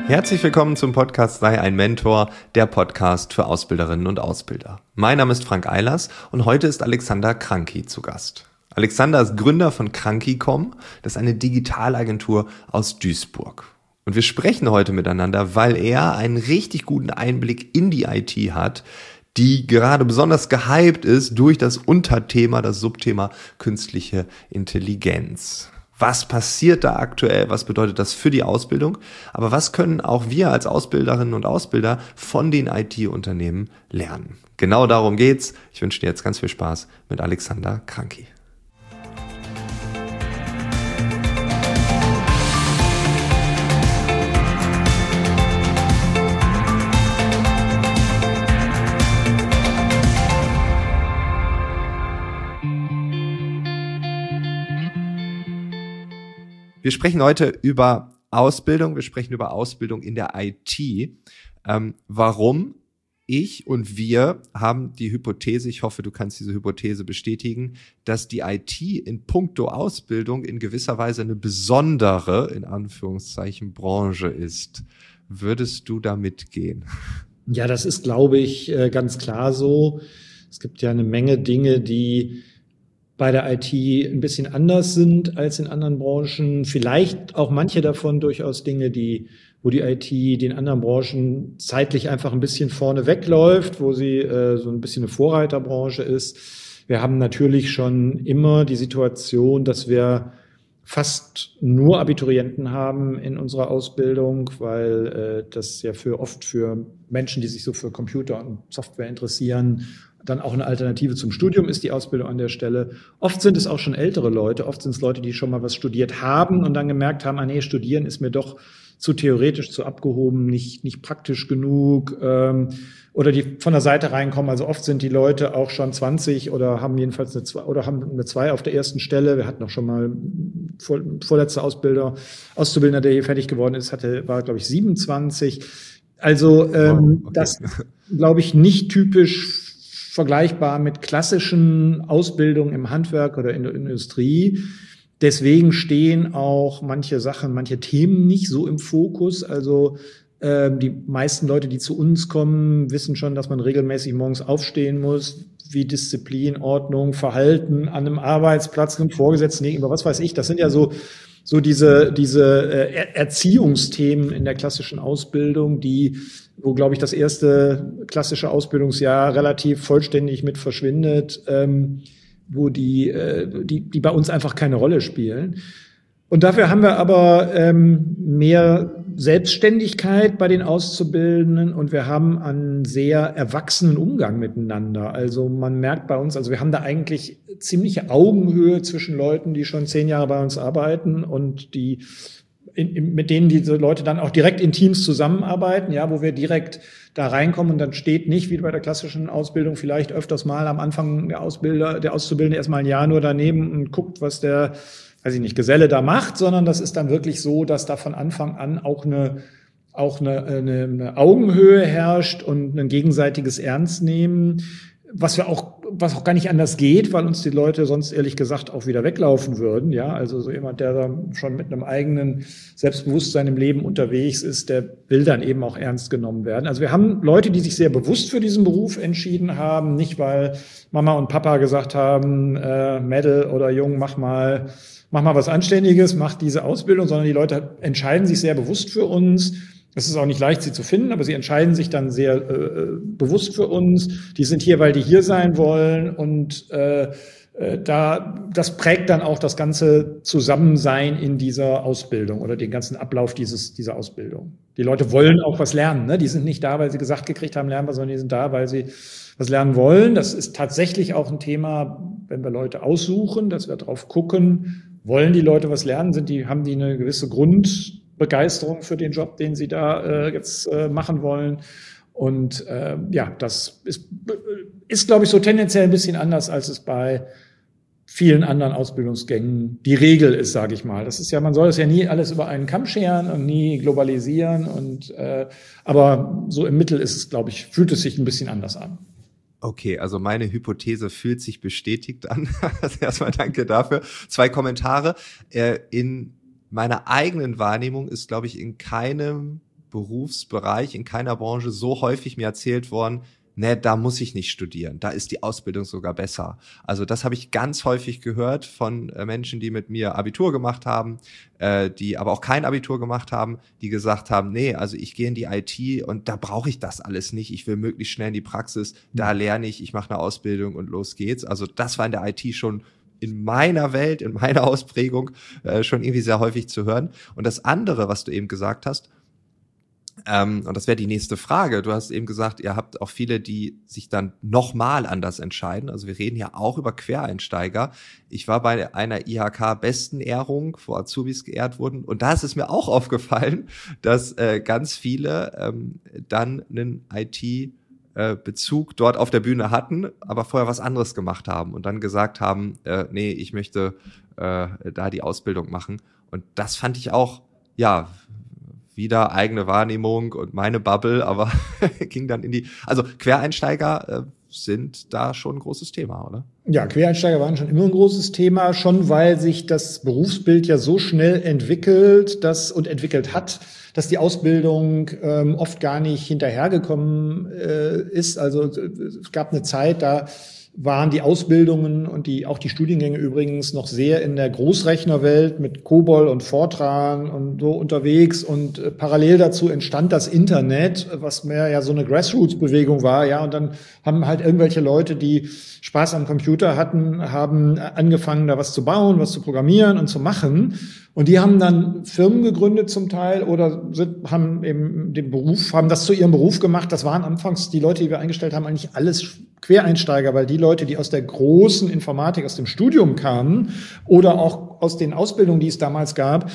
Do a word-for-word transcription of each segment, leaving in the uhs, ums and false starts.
Herzlich willkommen zum Podcast Sei ein Mentor, der Podcast für Ausbilderinnen und Ausbilder. Mein Name ist Frank Eilers und heute ist Alexander Kranki zu Gast. Alexander ist Gründer von Kranki Punkt com, das ist eine Digitalagentur aus Duisburg. Und wir sprechen heute miteinander, weil er einen richtig guten Einblick in die I T hat, die gerade besonders gehypt ist durch das Unterthema, das Subthema künstliche Intelligenz. Was passiert da aktuell? Was bedeutet das für die Ausbildung? Aber was können auch wir als Ausbilderinnen und Ausbilder von den I T-Unternehmen lernen? Genau darum geht's. Ich wünsche dir jetzt ganz viel Spaß mit Alexander Kranki. Wir sprechen heute über Ausbildung, wir sprechen über Ausbildung in der I T. Ähm, warum? Ich und wir haben die Hypothese, ich hoffe, du kannst diese Hypothese bestätigen, dass die I T in puncto Ausbildung in gewisser Weise eine besondere, in Anführungszeichen, Branche ist. Würdest du da mitgehen? Ja, das ist, glaube ich, ganz klar so. Es gibt ja eine Menge Dinge, die bei der I T ein bisschen anders sind als in anderen Branchen. Vielleicht auch manche davon durchaus Dinge, die, wo die I T den anderen Branchen zeitlich einfach ein bisschen vorne wegläuft, wo sie äh, so ein bisschen eine Vorreiterbranche ist. Wir haben natürlich schon immer die Situation, dass wir fast nur Abiturienten haben in unserer Ausbildung, weil äh, das ja für oft für Menschen, die sich so für Computer und Software interessieren, dann auch eine Alternative zum Studium ist, die Ausbildung an der Stelle. Oft sind es auch schon ältere Leute, oft sind es Leute, die schon mal was studiert haben und dann gemerkt haben, ah nee, studieren ist mir doch zu theoretisch, zu abgehoben, nicht nicht praktisch genug, ähm, oder die von der Seite reinkommen. Also oft sind die Leute auch schon zwanzig oder haben jedenfalls eine zwei oder haben eine zwei auf der ersten Stelle. Wir hatten auch schon mal vor, vorletzte Ausbilder, Auszubildender, der hier fertig geworden ist, hatte war glaube ich siebenundzwanzig. Also ähm, oh, okay. Das glaube ich nicht typisch vergleichbar mit klassischen Ausbildungen im Handwerk oder in der Industrie. Deswegen stehen auch manche Sachen, manche Themen nicht so im Fokus. Also äh, die meisten Leute, die zu uns kommen, wissen schon, dass man regelmäßig morgens aufstehen muss, wie Disziplin, Ordnung, Verhalten an einem Arbeitsplatz, einem Vorgesetzten gegenüber, was weiß ich. Das sind ja so so diese diese äh, Erziehungsthemen in der klassischen Ausbildung, die wo, glaube ich, das erste klassische Ausbildungsjahr relativ vollständig mit verschwindet, ähm, wo die, äh, die, die bei uns einfach keine Rolle spielen. Und dafür haben wir aber ähm, mehr Selbstständigkeit bei den Auszubildenden und wir haben einen sehr erwachsenen Umgang miteinander. Also man merkt bei uns, also wir haben da eigentlich ziemliche Augenhöhe zwischen Leuten, die schon zehn Jahre bei uns arbeiten und die In, in, mit denen diese Leute dann auch direkt in Teams zusammenarbeiten, ja, wo wir direkt da reinkommen und dann steht nicht, wie bei der klassischen Ausbildung, vielleicht öfters mal am Anfang der Ausbilder, der Auszubildende erstmal ein Jahr nur daneben und guckt, was der, weiß ich nicht, Geselle da macht, sondern das ist dann wirklich so, dass da von Anfang an auch eine, auch eine, eine, eine Augenhöhe herrscht und ein gegenseitiges Ernstnehmen, was wir auch, was auch gar nicht anders geht, weil uns die Leute sonst ehrlich gesagt auch wieder weglaufen würden, ja. Also so jemand, der da schon mit einem eigenen Selbstbewusstsein im Leben unterwegs ist, der will dann eben auch ernst genommen werden. Also wir haben Leute, die sich sehr bewusst für diesen Beruf entschieden haben, nicht weil Mama und Papa gesagt haben, äh, Mädel oder Jung, mach mal, mach mal was Anständiges, mach diese Ausbildung, sondern die Leute entscheiden sich sehr bewusst für uns. Es ist auch nicht leicht, sie zu finden, aber sie entscheiden sich dann sehr äh, bewusst für uns. Die sind hier, weil die hier sein wollen und äh, äh, da das prägt dann auch das ganze Zusammensein in dieser Ausbildung oder den ganzen Ablauf dieses dieser Ausbildung. Die Leute wollen auch was lernen, ne? Die sind nicht da, weil sie gesagt gekriegt haben, lernen wir, sondern die sind da, weil sie was lernen wollen. Das ist tatsächlich auch ein Thema, wenn wir Leute aussuchen, dass wir drauf gucken, wollen die Leute was lernen, sind die haben die eine gewisse Grund Begeisterung für den Job, den sie da äh, jetzt äh, machen wollen. Und äh, ja, das ist, ist, glaube ich, so tendenziell ein bisschen anders, als es bei vielen anderen Ausbildungsgängen die Regel ist, sage ich mal. Das ist ja, man soll es ja nie alles über einen Kamm scheren und nie globalisieren. Und äh, aber so im Mittel ist es, glaube ich, fühlt es sich ein bisschen anders an. Okay, also meine Hypothese fühlt sich bestätigt an. Also erstmal danke dafür. Zwei Kommentare. Äh, in meiner eigenen Wahrnehmung ist, glaube ich, in keinem Berufsbereich, in keiner Branche so häufig mir erzählt worden, ne, da muss ich nicht studieren, da ist die Ausbildung sogar besser. Also das habe ich ganz häufig gehört von äh, Menschen, die mit mir Abitur gemacht haben, äh, die aber auch kein Abitur gemacht haben, die gesagt haben, nee, also ich gehe in die I T und da brauche ich das alles nicht, ich will möglichst schnell in die Praxis, da lerne ich, ich mache eine Ausbildung und los geht's. Also das war in der I T schon in meiner Welt, in meiner Ausprägung äh, schon irgendwie sehr häufig zu hören. Und das andere, was du eben gesagt hast, Ähm, und das wäre die nächste Frage. Du hast eben gesagt, ihr habt auch viele, die sich dann nochmal anders entscheiden. Also wir reden ja auch über Quereinsteiger. Ich war bei einer I H K-Bestenehrung, wo Azubis geehrt wurden. Und da ist es mir auch aufgefallen, dass äh, ganz viele ähm, dann einen I T-Bezug dort auf der Bühne hatten, aber vorher was anderes gemacht haben und dann gesagt haben, äh, nee, ich möchte äh, da die Ausbildung machen. Und das fand ich auch, ja, wieder eigene Wahrnehmung und meine Bubble, aber ging dann in die, also Quereinsteiger äh, sind da schon ein großes Thema, oder? Ja, Quereinsteiger waren schon immer ein großes Thema, schon weil sich das Berufsbild ja so schnell entwickelt, dass und entwickelt hat, dass die Ausbildung ähm, oft gar nicht hinterhergekommen äh, ist. Also es gab eine Zeit, da waren die Ausbildungen und die auch die Studiengänge übrigens noch sehr in der Großrechnerwelt mit COBOL und Fortran und so unterwegs und äh, parallel dazu entstand das Internet, was mehr ja so eine Grassroots-Bewegung war, ja, und dann haben halt irgendwelche Leute, die Spaß am Computer hatten, haben angefangen, da was zu bauen, was zu programmieren und zu machen. Und die haben dann Firmen gegründet zum Teil oder sind, haben eben den Beruf, haben das zu ihrem Beruf gemacht. Das waren anfangs die Leute, die wir eingestellt haben, eigentlich alles Quereinsteiger, weil die Leute, die aus der großen Informatik, aus dem Studium kamen oder auch aus den Ausbildungen, die es damals gab,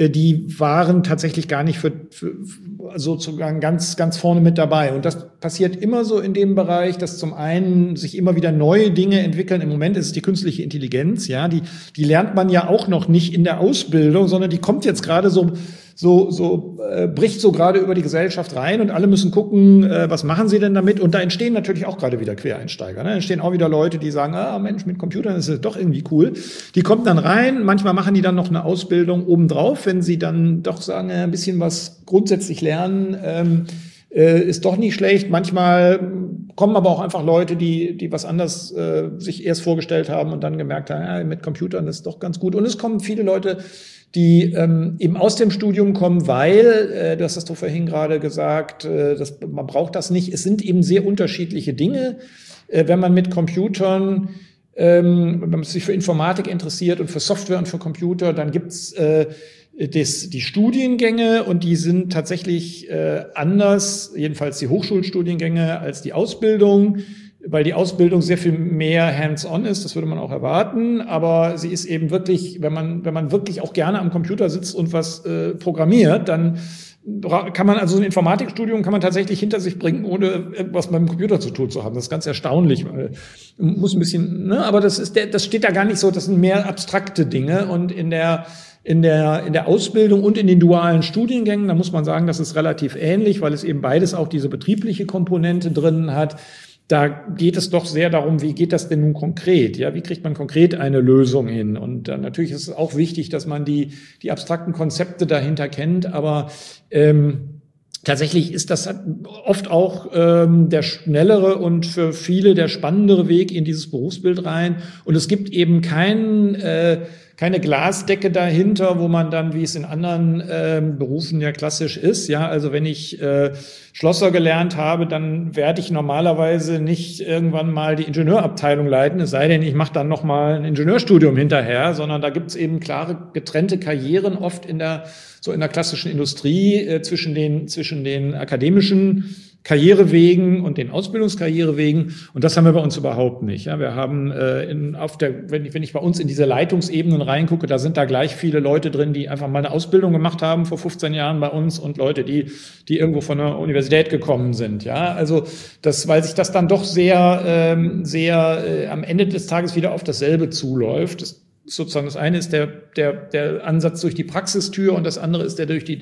die waren tatsächlich gar nicht für, für sozusagen ganz, ganz vorne mit dabei. Und das passiert immer so in dem Bereich, dass zum einen sich immer wieder neue Dinge entwickeln. Im Moment ist es die künstliche Intelligenz, ja, die, die lernt man ja auch noch nicht in der Ausbildung, sondern die kommt jetzt gerade so, so, so, äh, bricht so gerade über die Gesellschaft rein und alle müssen gucken, äh, was machen sie denn damit? Und da entstehen natürlich auch gerade wieder Quereinsteiger, ne? Da entstehen auch wieder Leute, die sagen, ah, Mensch, mit Computern ist es doch irgendwie cool. Die kommen dann rein, manchmal machen die dann noch eine Ausbildung obendrauf, wenn sie dann doch sagen, äh, ein bisschen was grundsätzlich lernen, ähm, äh, ist doch nicht schlecht. Manchmal kommen aber auch einfach Leute, die, die was anderes äh, sich erst vorgestellt haben und dann gemerkt haben, ja, mit Computern ist doch ganz gut. Und es kommen viele Leute, die ähm, eben aus dem Studium kommen, weil, äh, das hast du vorhin gerade gesagt, äh, das, man braucht das nicht. Es sind eben sehr unterschiedliche Dinge. Äh, wenn man mit Computern, ähm, wenn man sich für Informatik interessiert und für Software und für Computer, dann gibt's äh, das, die Studiengänge und die sind tatsächlich äh, anders, jedenfalls die Hochschulstudiengänge, als die Ausbildung, weil die Ausbildung sehr viel mehr hands-on ist, das würde man auch erwarten, aber sie ist eben wirklich, wenn man wenn man wirklich auch gerne am Computer sitzt und was äh, programmiert, dann kann man, also so ein Informatikstudium kann man tatsächlich hinter sich bringen, ohne irgendwas mit dem Computer zu tun zu haben. Das ist ganz erstaunlich, weil muss ein bisschen, ne, aber das ist der, das steht da gar nicht so, das sind mehr abstrakte Dinge und in der In der, in der Ausbildung und in den dualen Studiengängen, da muss man sagen, das ist relativ ähnlich, weil es eben beides auch diese betriebliche Komponente drin hat. Da geht es doch sehr darum, wie geht das denn nun konkret? Ja, wie kriegt man konkret eine Lösung hin? Und äh, natürlich ist es auch wichtig, dass man die, die abstrakten Konzepte dahinter kennt, aber ähm, tatsächlich ist das oft auch ähm, der schnellere und für viele der spannendere Weg in dieses Berufsbild rein. Und es gibt eben keinen äh, keine Glasdecke dahinter, wo man dann, wie es in anderen äh, Berufen ja klassisch ist, ja, also wenn ich äh, Schlosser gelernt habe, dann werde ich normalerweise nicht irgendwann mal die Ingenieurabteilung leiten, es sei denn, ich mache dann noch mal ein Ingenieurstudium hinterher, sondern da gibt es eben klare getrennte Karrieren oft in der so in der klassischen Industrie äh, zwischen den zwischen den akademischen Karrierewegen und den Ausbildungskarrierewegen. Und das haben wir bei uns überhaupt nicht. Ja, wir haben äh, in, auf der, wenn ich, wenn ich bei uns in diese Leitungsebenen reingucke, da sind da gleich viele Leute drin, die einfach mal eine Ausbildung gemacht haben vor fünfzehn Jahren bei uns und Leute, die, die irgendwo von der Universität gekommen sind. Ja, also das, weil sich das dann doch sehr, ähm, sehr äh, am Ende des Tages wieder auf dasselbe zuläuft. Das, sozusagen das eine ist der, der, der Ansatz durch die Praxistür und das andere ist der durch die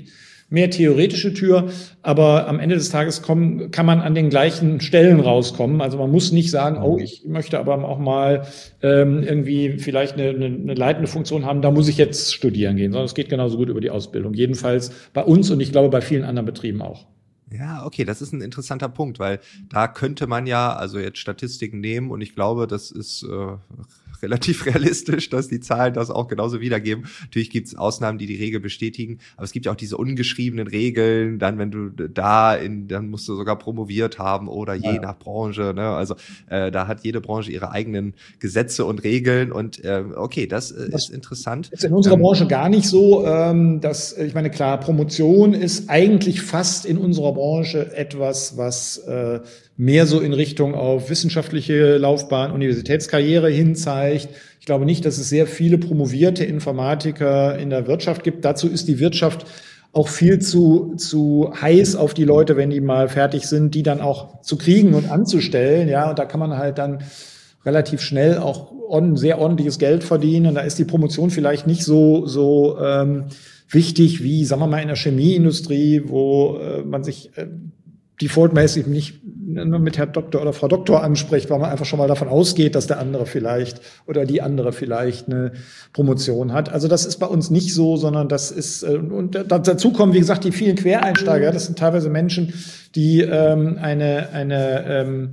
mehr theoretische Tür, aber am Ende des Tages kommen, kann man an den gleichen Stellen rauskommen. Also man muss nicht sagen, oh, ich möchte aber auch mal ähm, irgendwie vielleicht eine, eine, eine leitende Funktion haben, da muss ich jetzt studieren gehen, sondern es geht genauso gut über die Ausbildung. Jedenfalls bei uns und ich glaube bei vielen anderen Betrieben auch. Ja, okay, das ist ein interessanter Punkt, weil da könnte man ja also jetzt Statistiken nehmen und ich glaube, das ist äh, relativ realistisch, dass die Zahlen das auch genauso wiedergeben. Natürlich gibt es Ausnahmen, die die Regel bestätigen, aber es gibt ja auch diese ungeschriebenen Regeln, dann wenn du da in, dann musst du sogar promoviert haben oder je ja. nach Branche, ne? Also äh, da hat jede Branche ihre eigenen Gesetze und Regeln und äh, okay, das äh, ist interessant. Ist in unserer ähm, Branche gar nicht so, ähm, dass, ich meine, klar, Promotion ist eigentlich fast in unserer Branche etwas, was äh, mehr so in Richtung auf wissenschaftliche Laufbahn, Universitätskarriere hin zeigt. Ich glaube nicht, dass es sehr viele promovierte Informatiker in der Wirtschaft gibt. Dazu ist die Wirtschaft auch viel zu, zu heiß auf die Leute, wenn die mal fertig sind, die dann auch zu kriegen und anzustellen. Ja, und da kann man halt dann relativ schnell auch on, sehr ordentliches Geld verdienen. Und da ist die Promotion vielleicht nicht so, so ähm, wichtig wie, sagen wir mal, in der Chemieindustrie, wo äh, man sich äh, defaultmäßig nicht nur mit Herr Doktor oder Frau Doktor anspricht, weil man einfach schon mal davon ausgeht, dass der andere vielleicht oder die andere vielleicht eine Promotion hat. Also das ist bei uns nicht so, sondern das ist, und dazu kommen, wie gesagt, die vielen Quereinsteiger. Das sind teilweise Menschen, die ähm, eine, eine ähm,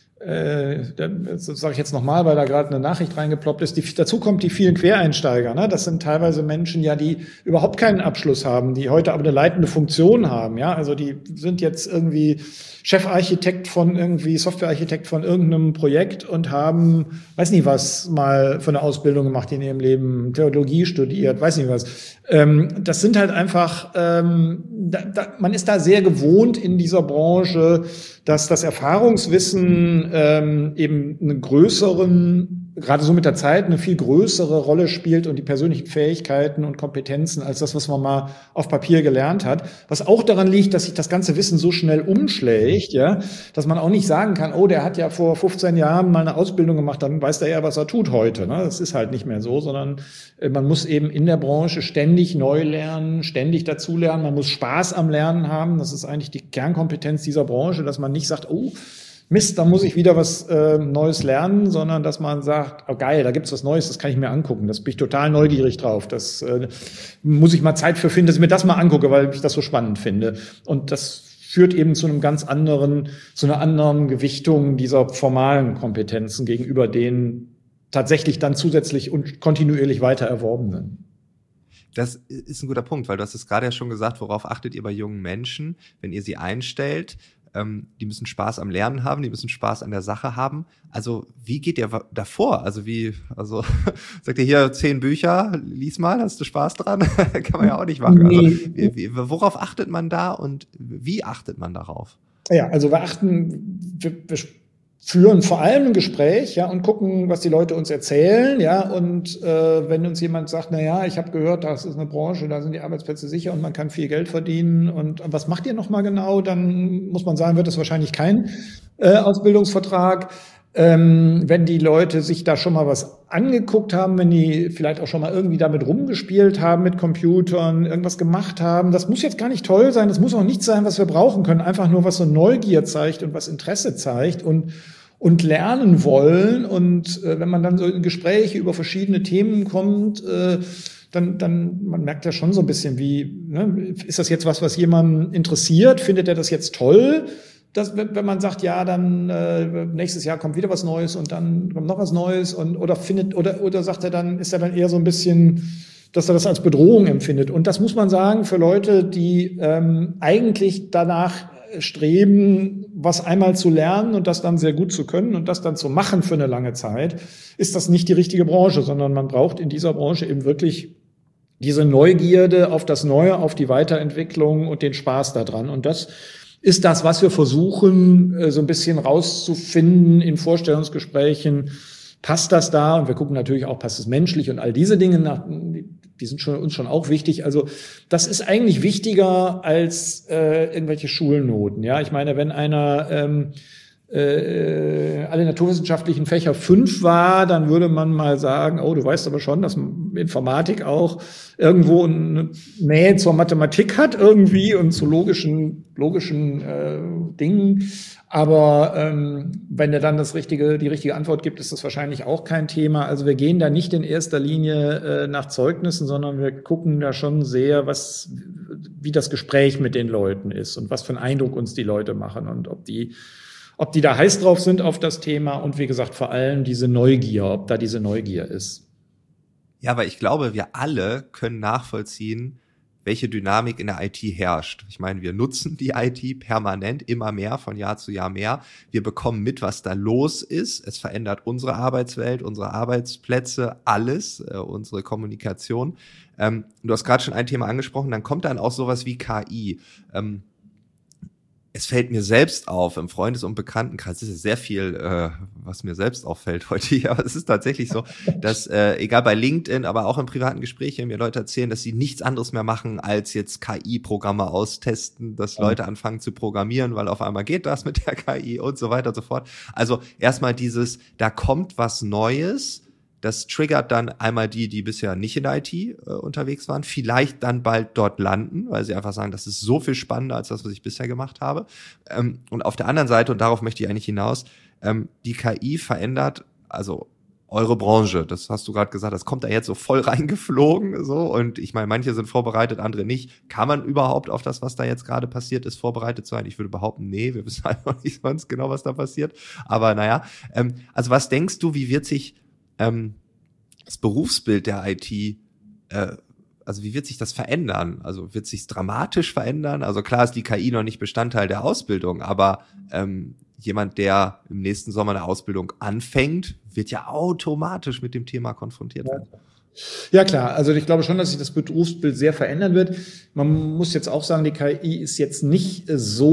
Äh, das sage ich jetzt nochmal, weil da gerade eine Nachricht reingeploppt ist. Die, dazu kommt die vielen Quereinsteiger. Ne? Das sind teilweise Menschen, ja, die überhaupt keinen Abschluss haben, die heute aber eine leitende Funktion haben. Ja, also die sind jetzt irgendwie Chefarchitekt von irgendwie Softwarearchitekt von irgendeinem Projekt und haben, weiß nicht was, mal von der Ausbildung gemacht in ihrem Leben, Theologie studiert, weiß nicht was. Ähm, das sind halt einfach, ähm, da, da, man ist da sehr gewohnt in dieser Branche, dass das Erfahrungswissen ähm, eben einen größeren, gerade so mit der Zeit, eine viel größere Rolle spielt und die persönlichen Fähigkeiten und Kompetenzen als das, was man mal auf Papier gelernt hat. Was auch daran liegt, dass sich das ganze Wissen so schnell umschlägt, ja, dass man auch nicht sagen kann, oh, der hat ja vor fünfzehn Jahren mal eine Ausbildung gemacht, dann weiß der ja, was er tut heute. Ne? Das ist halt nicht mehr so, sondern äh, man muss eben in der Branche ständig neu lernen, ständig dazulernen. Man muss Spaß am Lernen haben. Das ist eigentlich die Kernkompetenz dieser Branche, dass man nicht sagt, oh, Mist, da muss ich wieder was äh, Neues lernen, sondern dass man sagt, oh geil, da gibt's was Neues, das kann ich mir angucken, das bin ich total neugierig drauf, das äh, muss ich mal Zeit für finden, dass ich mir das mal angucke, weil ich das so spannend finde. Und das führt eben zu einem ganz anderen, zu einer anderen Gewichtung dieser formalen Kompetenzen gegenüber den tatsächlich dann zusätzlich und kontinuierlich weiter erworbenen. Das ist ein guter Punkt, weil du hast es gerade ja schon gesagt, worauf achtet ihr bei jungen Menschen, wenn ihr sie einstellt? Ähm, die müssen Spaß am Lernen haben, die müssen Spaß an der Sache haben. Also wie geht ihr davor? Also wie, also sagt ihr hier zehn Bücher, lies mal, hast du Spaß dran? Kann man ja auch nicht machen. Also wie, wie, worauf achtet man da und wie achtet man darauf? Ja, also wir achten, wir, wir führen vor allem ein Gespräch, ja, und gucken, was die Leute uns erzählen, ja, und äh, wenn uns jemand sagt, na ja, ich habe gehört, das ist eine Branche, da sind die Arbeitsplätze sicher und man kann viel Geld verdienen und was macht ihr noch mal genau, dann muss man sagen, wird das wahrscheinlich kein äh, Ausbildungsvertrag. Ähm, wenn die Leute sich da schon mal was angeguckt haben, wenn die vielleicht auch schon mal irgendwie damit rumgespielt haben mit Computern, irgendwas gemacht haben, das muss jetzt gar nicht toll sein, das muss auch nichts sein, was wir brauchen können, einfach nur was so Neugier zeigt und was Interesse zeigt und und lernen wollen. Und äh, wenn man dann so in Gespräche über verschiedene Themen kommt, äh, dann, dann, man merkt ja schon so ein bisschen, wie, ne, ist das jetzt was, was jemanden interessiert? Findet er das jetzt toll? Das, wenn man sagt, ja, dann äh, nächstes Jahr kommt wieder was Neues und dann kommt noch was Neues und oder findet oder oder sagt er dann, ist er dann eher so ein bisschen, dass er das als Bedrohung empfindet. Und das muss man sagen für Leute, die ähm, eigentlich danach streben, was einmal zu lernen und das dann sehr gut zu können und das dann zu machen für eine lange Zeit, ist das nicht die richtige Branche, sondern man braucht in dieser Branche eben wirklich diese Neugierde auf das Neue, auf die Weiterentwicklung und den Spaß daran. Und das ist das, was wir versuchen, so ein bisschen rauszufinden in Vorstellungsgesprächen. Passt das da? Und wir gucken natürlich auch, passt es menschlich und all diese Dinge nach, die sind schon, uns schon auch wichtig. Also das ist eigentlich wichtiger als äh, irgendwelche Schulnoten. Ja, ich meine, wenn einer ähm, äh, alle naturwissenschaftlichen Fächer fünf war, dann würde man mal sagen, oh, du weißt aber schon, dass Informatik auch irgendwo eine Nähe zur Mathematik hat irgendwie und zu logischen, logischen äh, Dingen. Aber ähm, wenn er dann das richtige, die richtige Antwort gibt, ist das wahrscheinlich auch kein Thema. Also wir gehen da nicht in erster Linie äh, nach Zeugnissen, sondern wir gucken da schon sehr, was, wie das Gespräch mit den Leuten ist und was für einen Eindruck uns die Leute machen und ob die, ob die da heiß drauf sind auf das Thema und wie gesagt vor allem diese Neugier, ob da diese Neugier ist. Ja, aber ich glaube, wir alle können nachvollziehen, welche Dynamik in der I T herrscht. Ich meine, wir nutzen die I T permanent, immer mehr, von Jahr zu Jahr mehr. Wir bekommen mit, was da los ist. Es verändert unsere Arbeitswelt, unsere Arbeitsplätze, alles, äh, unsere Kommunikation. Ähm, du hast gerade schon ein Thema angesprochen, dann kommt dann auch sowas wie K I. Ähm, Es fällt mir selbst auf, im Freundes- und Bekanntenkreis, das ist sehr viel, äh, was mir selbst auffällt heute hier, aber es ist tatsächlich so, dass, äh, egal bei LinkedIn, aber auch in privaten Gesprächen, mir Leute erzählen, dass sie nichts anderes mehr machen, als jetzt K I-Programme austesten, dass ja. Leute anfangen zu programmieren, weil auf einmal geht das mit der K I und so weiter und so fort. Also erstmal dieses, da kommt was Neues, das triggert dann einmal die, die bisher nicht in der I T äh, unterwegs waren, vielleicht dann bald dort landen, weil sie einfach sagen, das ist so viel spannender als das, was ich bisher gemacht habe. Ähm, und auf der anderen Seite, und darauf möchte ich eigentlich hinaus, ähm, die K I verändert, also eure Branche, das hast du gerade gesagt, das kommt da jetzt so voll reingeflogen, so, und ich meine, manche sind vorbereitet, andere nicht. Kann man überhaupt auf das, was da jetzt gerade passiert ist, vorbereitet sein? Ich würde behaupten, nee, wir wissen einfach nicht sonst genau, was da passiert. Aber naja, ähm, also was denkst du, wie wird sich Ähm, das Berufsbild der I T, äh, also wie wird sich das verändern? Also wird sich dramatisch verändern? Also klar ist die K I noch nicht Bestandteil der Ausbildung, aber ähm, jemand, der im nächsten Sommer eine Ausbildung anfängt, wird ja automatisch mit dem Thema konfrontiert werden. Ja klar, also ich glaube schon, dass sich das Berufsbild sehr verändern wird. Man muss jetzt auch sagen, die K I ist jetzt nicht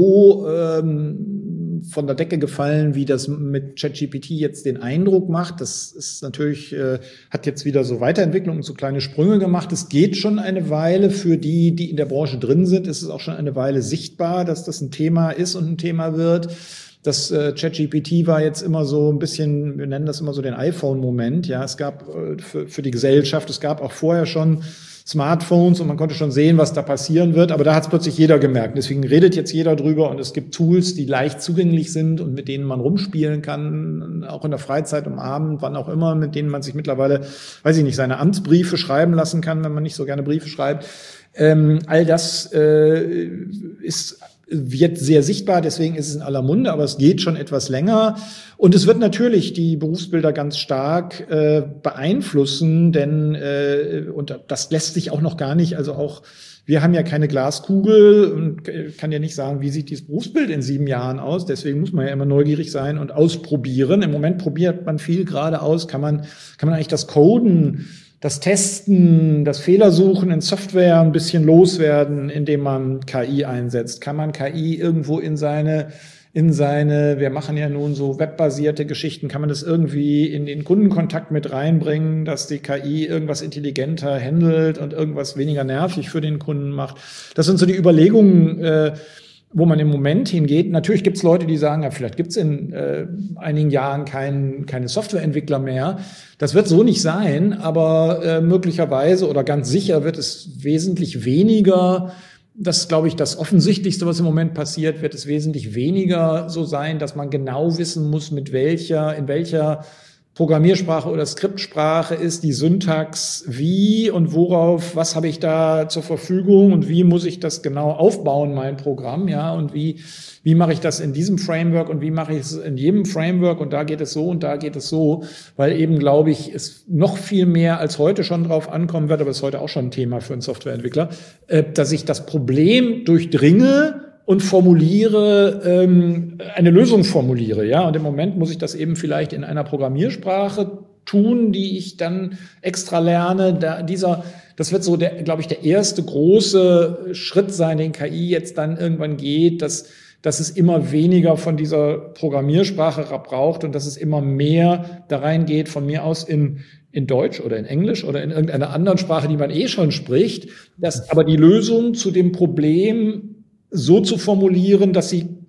so ähm, von der Decke gefallen, wie das mit ChatGPT jetzt den Eindruck macht. Das ist natürlich, äh, hat jetzt wieder so Weiterentwicklungen, so kleine Sprünge gemacht. Es geht schon eine Weile für die, die in der Branche drin sind. Es ist auch schon eine Weile sichtbar, dass das ein Thema ist und ein Thema wird. Das äh, ChatGPT war jetzt immer so ein bisschen, wir nennen das immer so den iPhone-Moment. Ja, es gab äh, für, für die Gesellschaft, es gab auch vorher schon Smartphones und man konnte schon sehen, was da passieren wird. Aber da hat es plötzlich jeder gemerkt. Deswegen redet jetzt jeder drüber und es gibt Tools, die leicht zugänglich sind und mit denen man rumspielen kann, auch in der Freizeit, am Abend, wann auch immer, mit denen man sich mittlerweile, weiß ich nicht, seine Amtsbriefe schreiben lassen kann, wenn man nicht so gerne Briefe schreibt. Ähm, all das äh, ist wird sehr sichtbar, deswegen ist es in aller Munde, aber es geht schon etwas länger. Und es wird natürlich die Berufsbilder ganz stark äh, beeinflussen, denn äh, und das lässt sich auch noch gar nicht, also auch wir haben ja keine Glaskugel und kann ja nicht sagen, wie sieht dieses Berufsbild in sieben Jahren aus. Deswegen muss man ja immer neugierig sein und ausprobieren. Im Moment probiert man viel gerade aus. Kann man, kann man eigentlich das Coden, das Testen, das Fehlersuchen in Software ein bisschen loswerden, indem man K I einsetzt? Kann man K I irgendwo in seine, in seine, wir machen ja nun so webbasierte Geschichten, kann man das irgendwie in den Kundenkontakt mit reinbringen, dass die K I irgendwas intelligenter handelt und irgendwas weniger nervig für den Kunden macht? Das sind so die Überlegungen, äh, wo man im Moment hingeht. Natürlich gibt es Leute, die sagen, ja, vielleicht gibt es in äh, einigen Jahren kein, keine Softwareentwickler mehr. Das wird so nicht sein, aber äh, möglicherweise oder ganz sicher wird es wesentlich weniger. Das ist, glaube ich, das Offensichtlichste, was im Moment passiert, wird es wesentlich weniger so sein, dass man genau wissen muss, mit welcher, in welcher Programmiersprache oder Skriptsprache ist die Syntax wie und worauf, was habe ich da zur Verfügung und wie muss ich das genau aufbauen, mein Programm, ja, und wie, wie mache ich das in diesem Framework und wie mache ich es in jedem Framework und da geht es so und da geht es so, weil eben, glaube ich, es noch viel mehr als heute schon drauf ankommen wird, aber es ist heute auch schon ein Thema für einen Softwareentwickler, äh, dass ich das Problem durchdringe und formuliere, ähm, eine Lösung formuliere, ja. Und im Moment muss ich das eben vielleicht in einer Programmiersprache tun, die ich dann extra lerne. Da, dieser, das wird so, der, glaube ich, der erste große Schritt sein, den K I jetzt dann irgendwann geht, dass, dass es immer weniger von dieser Programmiersprache braucht und dass es immer mehr da reingeht, von mir aus in in Deutsch oder in Englisch oder in irgendeiner anderen Sprache, die man eh schon spricht, dass aber die Lösung zu dem Problem so zu formulieren, dass sie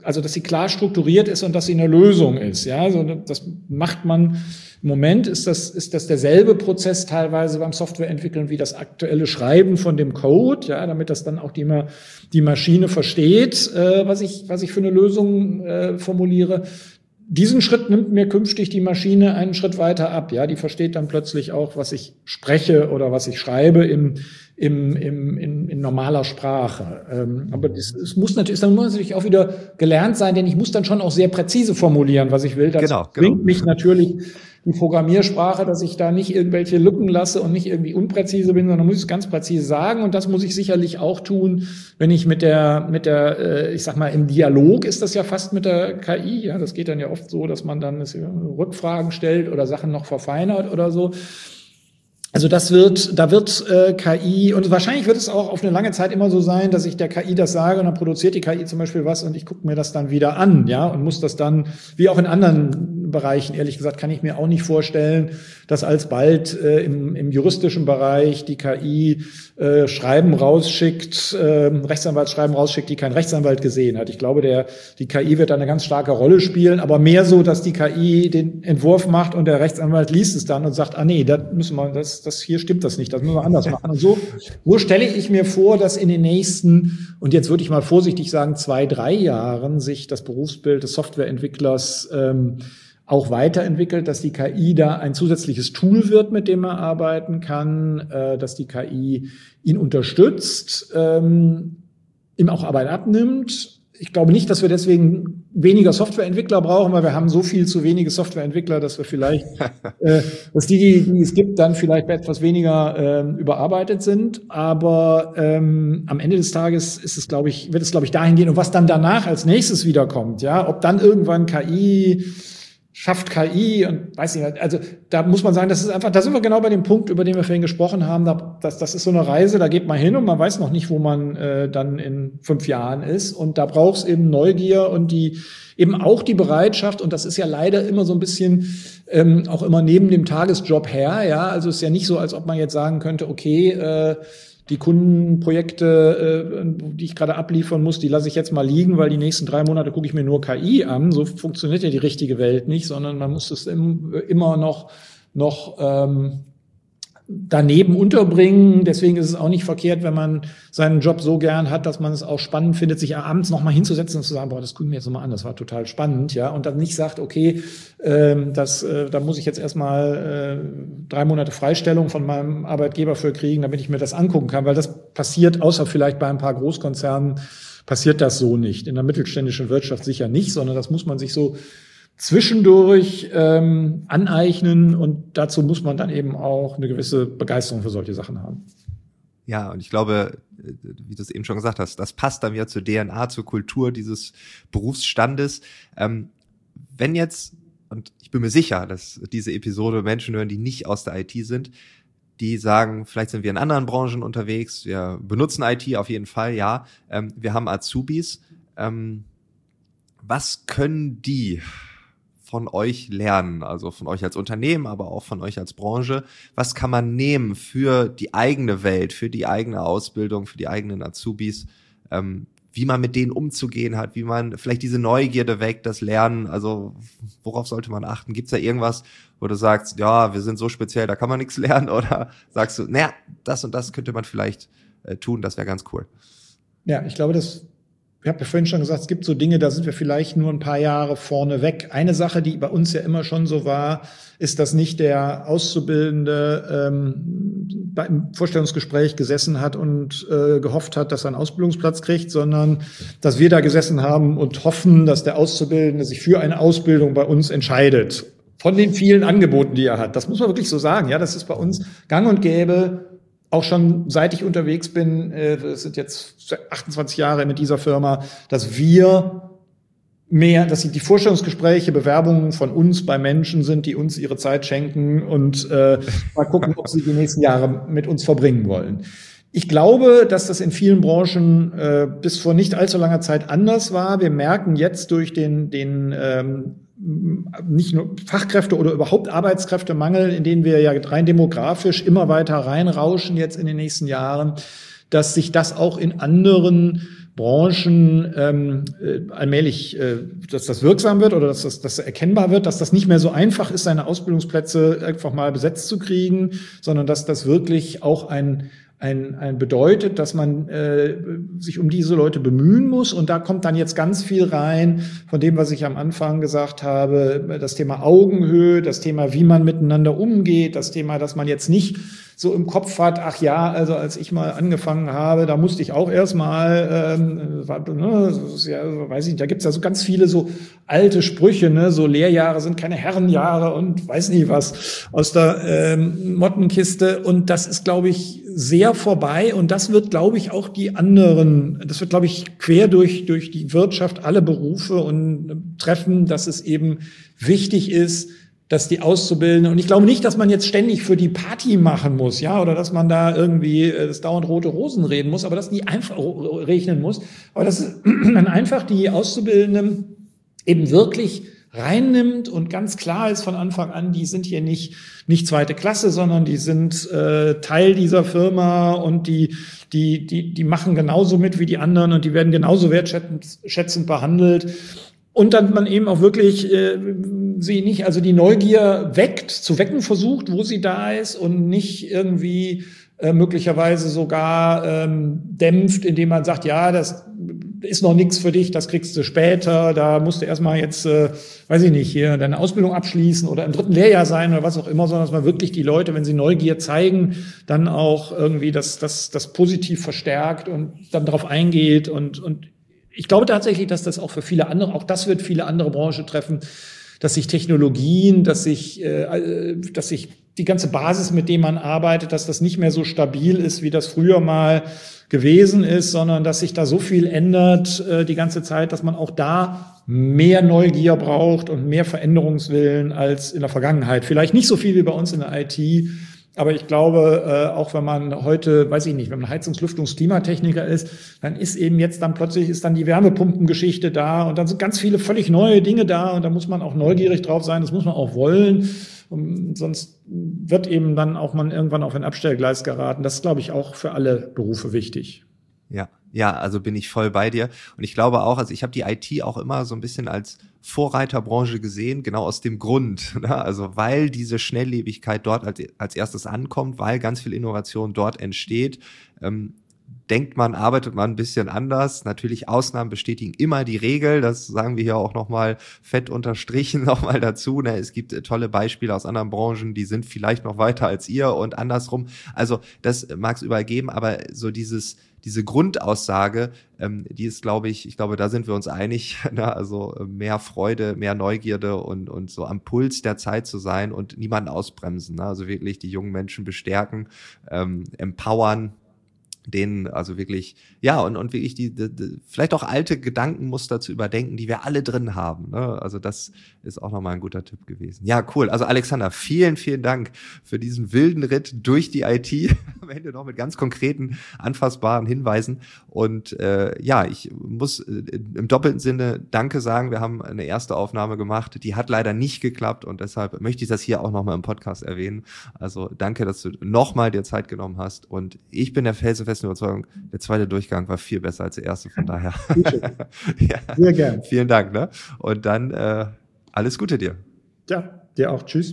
also dass sie klar strukturiert ist und dass sie eine Lösung ist. Ja, also das macht man. Im Moment ist das, ist das derselbe Prozess teilweise beim Softwareentwickeln wie das aktuelle Schreiben von dem Code, ja, damit das dann auch die, die Maschine versteht, äh, was ich, was ich für eine Lösung äh, formuliere. Diesen Schritt nimmt mir künftig die Maschine einen Schritt weiter ab. Ja, die versteht dann plötzlich auch, was ich spreche oder was ich schreibe im, im, im, in, in normaler Sprache. Ähm, aber es, es muss natürlich, dann muss natürlich auch wieder gelernt sein, denn ich muss dann schon auch sehr präzise formulieren, was ich will. Das genau, bringt genau. mich natürlich die Programmiersprache, dass ich da nicht irgendwelche Lücken lasse und nicht irgendwie unpräzise bin, sondern muss ich es ganz präzise sagen. Und das muss ich sicherlich auch tun, wenn ich mit der, mit der, äh, ich sag mal, im Dialog ist das ja fast mit der K I. Ja, das geht dann ja oft so, dass man dann Rückfragen stellt oder Sachen noch verfeinert oder so. Also das wird, da wird äh, K I, und wahrscheinlich wird es auch auf eine lange Zeit immer so sein, dass ich der K I das sage und dann produziert die K I zum Beispiel was und ich gucke mir das dann wieder an, ja, und muss das dann, wie auch in anderen Bereichen, ehrlich gesagt, kann ich mir auch nicht vorstellen, dass alsbald äh, im, im juristischen Bereich die K I äh, Schreiben rausschickt, äh, Rechtsanwaltsschreiben rausschickt, die kein Rechtsanwalt gesehen hat. Ich glaube, der, die K I wird da eine ganz starke Rolle spielen, aber mehr so, dass die K I den Entwurf macht und der Rechtsanwalt liest es dann und sagt, ah nee, da müssen wir, das, das hier stimmt das nicht, das müssen wir anders machen. Und so, so stelle ich mir vor, dass in den nächsten, und jetzt würde ich mal vorsichtig sagen, zwei, drei Jahren sich das Berufsbild des Softwareentwicklers ähm, auch weiterentwickelt, dass die K I da ein zusätzliches Tool wird, mit dem er arbeiten kann, äh, dass die K I ihn unterstützt, ähm, ihm auch Arbeit abnimmt. Ich glaube nicht, dass wir deswegen weniger Softwareentwickler brauchen, weil wir haben so viel zu wenige Softwareentwickler, dass wir vielleicht, äh, dass die, die, die es gibt, dann vielleicht etwas weniger äh, überarbeitet sind. Aber ähm, am Ende des Tages ist es, glaube ich, wird es, glaube ich, dahin gehen. Und was dann danach als nächstes wiederkommt, ja, ob dann irgendwann K I schafft K I und weiß nicht, also da muss man sagen, das ist einfach, da sind wir genau bei dem Punkt, über den wir vorhin gesprochen haben, da, das, das ist so eine Reise, da geht man hin und man weiß noch nicht, wo man äh, dann in fünf Jahren ist, und da braucht es eben Neugier und die eben auch die Bereitschaft, und das ist ja leider immer so ein bisschen ähm, auch immer neben dem Tagesjob her, ja, also es ist ja nicht so, als ob man jetzt sagen könnte, okay, äh, die Kundenprojekte, äh, die ich gerade abliefern muss, die lasse ich jetzt mal liegen, weil die nächsten drei Monate gucke ich mir nur K I an. So funktioniert ja die richtige Welt nicht, sondern man muss es im, immer noch, noch ähm, daneben unterbringen. Deswegen ist es auch nicht verkehrt, wenn man seinen Job so gern hat, dass man es auch spannend findet, sich abends noch mal hinzusetzen und zu sagen, boah, das gucken wir jetzt noch mal an, das war total spannend, ja, und dann nicht sagt, okay, ähm, das, äh, da muss ich jetzt erstmal äh, drei Monate Freistellung von meinem Arbeitgeber für kriegen, damit ich mir das angucken kann, weil das passiert, außer vielleicht bei ein paar Großkonzernen, passiert das so nicht. In der mittelständischen Wirtschaft sicher nicht, sondern das muss man sich so zwischendurch ähm, aneignen, und dazu muss man dann eben auch eine gewisse Begeisterung für solche Sachen haben. Ja, und ich glaube, wie du es eben schon gesagt hast, das passt dann wieder zur D N A, zur Kultur dieses Berufsstandes. Ähm, wenn jetzt, und ich bin mir sicher, dass diese Episode Menschen hören, die nicht aus der I T sind, die sagen, vielleicht sind wir in anderen Branchen unterwegs, wir benutzen I T auf jeden Fall, ja, ähm, wir haben Azubis. Ähm, was können die von euch lernen, also von euch als Unternehmen, aber auch von euch als Branche? Was kann man nehmen für die eigene Welt, für die eigene Ausbildung, für die eigenen Azubis, ähm, wie man mit denen umzugehen hat, wie man vielleicht diese Neugierde weckt, das Lernen, also worauf sollte man achten? Gibt's da irgendwas, wo du sagst, ja, wir sind so speziell, da kann man nichts lernen, oder sagst du, naja, das und das könnte man vielleicht äh, tun, das wäre ganz cool? Ja, ich glaube, das Ich habe ja vorhin schon gesagt, es gibt so Dinge, da sind wir vielleicht nur ein paar Jahre vorne weg. Eine Sache, die bei uns ja immer schon so war, ist, dass nicht der Auszubildende ähm, beim Vorstellungsgespräch gesessen hat und äh, gehofft hat, dass er einen Ausbildungsplatz kriegt, sondern dass wir da gesessen haben und hoffen, dass der Auszubildende sich für eine Ausbildung bei uns entscheidet. Von den vielen Angeboten, die er hat. Das muss man wirklich so sagen. Ja, das ist bei uns gang und gäbe. Auch schon seit ich unterwegs bin, das sind jetzt achtundzwanzig Jahre mit dieser Firma, dass wir mehr, dass die Vorstellungsgespräche, Bewerbungen von uns bei Menschen sind, die uns ihre Zeit schenken und äh, mal gucken, ob sie die nächsten Jahre mit uns verbringen wollen. Ich glaube, dass das in vielen Branchen äh, bis vor nicht allzu langer Zeit anders war. Wir merken jetzt durch den, den ähm, nicht nur Fachkräfte oder überhaupt Arbeitskräftemangel, in den wir ja rein demografisch immer weiter reinrauschen jetzt in den nächsten Jahren, dass sich das auch in anderen Branchen ähm, äh, allmählich, äh, dass das wirksam wird oder dass das, dass das erkennbar wird, dass das nicht mehr so einfach ist, seine Ausbildungsplätze einfach mal besetzt zu kriegen, sondern dass das wirklich auch ein Ein, ein bedeutet, dass man äh, sich um diese Leute bemühen muss. Und da kommt dann jetzt ganz viel rein von dem, was ich am Anfang gesagt habe, das Thema Augenhöhe, das Thema, wie man miteinander umgeht, das Thema, dass man jetzt nicht so im Kopf hat, ach ja, also als ich mal angefangen habe, da musste ich auch erstmal, ähm, ne, ja, weiß ich nicht, da gibt's ja so ganz viele so alte Sprüche, ne, so Lehrjahre sind keine Herrenjahre und weiß nicht was aus der ähm, Mottenkiste. Und das ist, glaube ich, sehr vorbei. Und das wird, glaube ich, auch die anderen, das wird, glaube ich, quer durch durch die Wirtschaft alle Berufe und treffen, dass es eben wichtig ist, dass die Auszubildenden, und ich glaube nicht, dass man jetzt ständig für die Party machen muss, ja, oder dass man da irgendwie äh, das dauernd rote Rosen reden muss, aber dass die einfach rechnen muss, aber dass man einfach die Auszubildenden eben wirklich reinnimmt und ganz klar ist von Anfang an, die sind hier nicht nicht zweite Klasse, sondern die sind äh, Teil dieser Firma und die die die die machen genauso mit wie die anderen und die werden genauso wertschätzend schätzend behandelt. Und dann man eben auch wirklich äh, sie nicht, also die Neugier weckt, zu wecken versucht, wo sie da ist und nicht irgendwie äh, möglicherweise sogar ähm, dämpft, indem man sagt, ja, das ist noch nichts für dich, das kriegst du später, da musst du erstmal jetzt, äh, weiß ich nicht, hier deine Ausbildung abschließen oder im dritten Lehrjahr sein oder was auch immer, sondern dass man wirklich die Leute, wenn sie Neugier zeigen, dann auch irgendwie das, das, das positiv verstärkt und dann darauf eingeht und, und ich glaube tatsächlich, dass das auch für viele andere, auch das wird viele andere Branchen treffen, dass sich Technologien, dass sich, äh, dass sich die ganze Basis, mit dem man arbeitet, dass das nicht mehr so stabil ist, wie das früher mal gewesen ist, sondern dass sich da so viel ändert äh, die ganze Zeit, dass man auch da mehr Neugier braucht und mehr Veränderungswillen als in der Vergangenheit. Vielleicht nicht so viel wie bei uns in der I T, aber ich glaube, äh, auch wenn man heute, weiß ich nicht, wenn man Heizungs-, Lüftungs-, Klimatechniker ist, dann ist eben jetzt dann plötzlich ist dann die Wärmepumpengeschichte da und dann sind ganz viele völlig neue Dinge da und da muss man auch neugierig drauf sein, das muss man auch wollen. Und sonst wird eben dann auch man irgendwann auf ein Abstellgleis geraten. Das ist, glaube ich, auch für alle Berufe wichtig. Ja, ja, also bin ich voll bei dir. Und ich glaube auch, also ich habe die I T auch immer so ein bisschen als Vorreiterbranche gesehen, genau aus dem Grund, ne? Also weil diese Schnelllebigkeit dort als, als erstes ankommt, weil ganz viel Innovation dort entsteht, ähm, denkt man, arbeitet man ein bisschen anders. Natürlich, Ausnahmen bestätigen immer die Regel. Das sagen wir hier auch nochmal fett unterstrichen nochmal dazu. Ne? Es gibt tolle Beispiele aus anderen Branchen, die sind vielleicht noch weiter als ihr und andersrum. Also das mag es überall geben, aber so dieses diese Grundaussage, ähm, die ist, glaube ich, ich glaube, da sind wir uns einig, ne? Also mehr Freude, mehr Neugierde und und so am Puls der Zeit zu sein und niemanden ausbremsen. Ne? Also wirklich die jungen Menschen bestärken, ähm, empowern, denen also wirklich, ja, und, und wirklich die, die, die, vielleicht auch alte Gedankenmuster zu überdenken, die wir alle drin haben. Ne? Also das ist auch nochmal ein guter Tipp gewesen. Ja, cool. Also Alexander, vielen, vielen Dank für diesen wilden Ritt durch die I T. Am Ende noch mit ganz konkreten, anfassbaren Hinweisen. Und äh, ja, ich muss äh, im doppelten Sinne Danke sagen. Wir haben eine erste Aufnahme gemacht, die hat leider nicht geklappt und deshalb möchte ich das hier auch nochmal im Podcast erwähnen. Also danke, dass du nochmal dir Zeit genommen hast und ich bin der felsenfesten Überzeugung, der zweite Durchgang war viel besser als der erste, von daher. Ja, sehr gern. Vielen Dank, ne? Und dann äh, alles Gute dir. Ja, dir auch. Tschüss.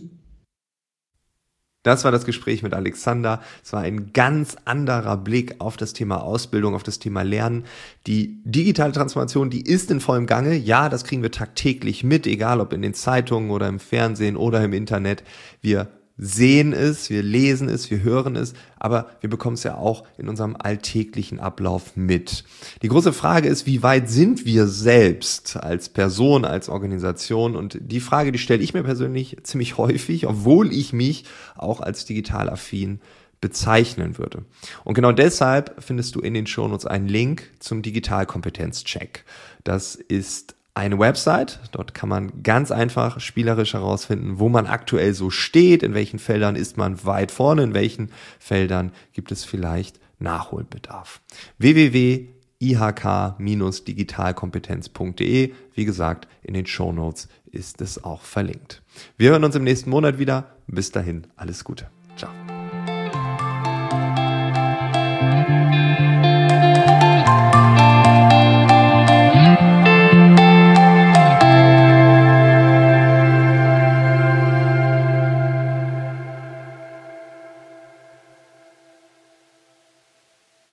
Das war das Gespräch mit Alexander. Es war ein ganz anderer Blick auf das Thema Ausbildung, auf das Thema Lernen. Die digitale Transformation, die ist in vollem Gange. Ja, das kriegen wir tagtäglich mit, egal ob in den Zeitungen oder im Fernsehen oder im Internet. Wir sehen es, wir lesen es, wir hören es, aber wir bekommen es ja auch in unserem alltäglichen Ablauf mit. Die große Frage ist, wie weit sind wir selbst als Person, als Organisation? Und die Frage, die stelle ich mir persönlich ziemlich häufig, obwohl ich mich auch als digital affin bezeichnen würde. Und genau deshalb findest du in den Shownotes einen Link zum Digitalkompetenzcheck. Das ist eine Website, dort kann man ganz einfach spielerisch herausfinden, wo man aktuell so steht, in welchen Feldern ist man weit vorne, in welchen Feldern gibt es vielleicht Nachholbedarf. w w w punkt i h k Bindestrich digitalkompetenz punkt d e, wie gesagt, in den Shownotes ist es auch verlinkt. Wir hören uns im nächsten Monat wieder. Bis dahin, alles Gute. Ciao.